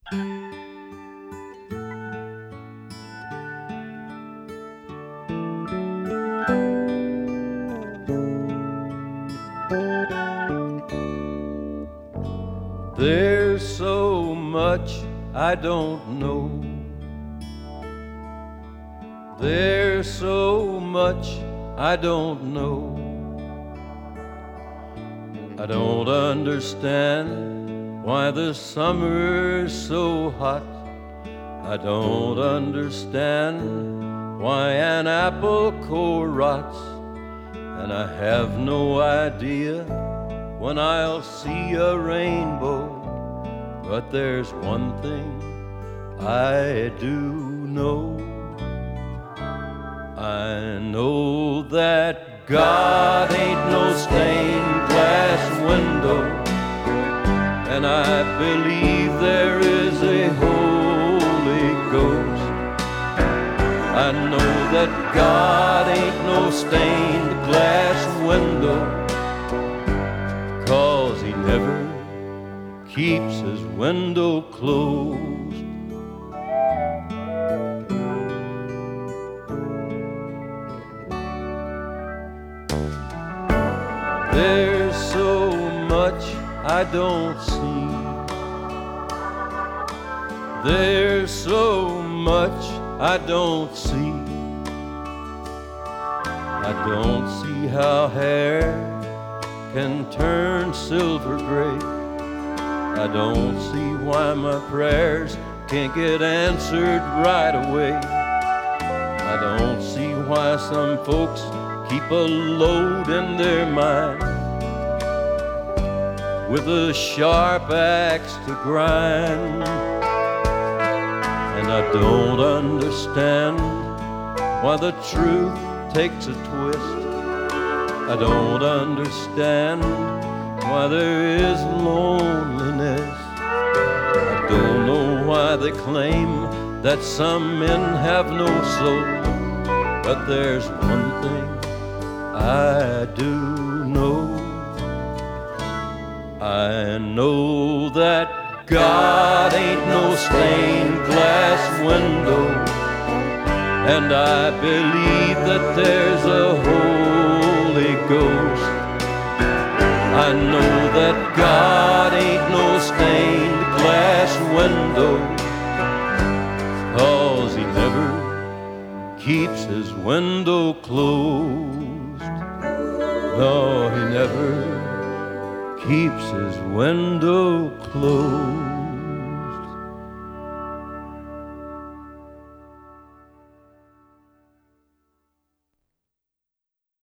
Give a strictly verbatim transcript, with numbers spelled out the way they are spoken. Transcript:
There's so much I don't know. There's so much I don't know. I don't understand why the summer's so hot. I don't understand why an apple core rots. And I have no idea when I'll see a rainbow. But there's one thing I do know. I know that God ain't no stained glass window, and I believe there is a Holy Ghost. I know that God ain't no stained glass window, 'cause He never keeps His window closed. There's so much I don't see. There's so much I don't see. I don't see how hair can turn silver gray. I don't see why my prayers can't get answered right away. I don't see why some folks keep a load in their mind with a sharp axe to grind. And I don't understand why the truth takes a twist. I don't understand why there is loneliness. I don't know why they claim that some men have no soul. But there's one thing I do know. I know that God ain't no stained glass window, and I believe that there's a Holy Ghost. I know that God ain't no stained glass window, 'cause He never keeps His window closed. No, He never keeps His window closed.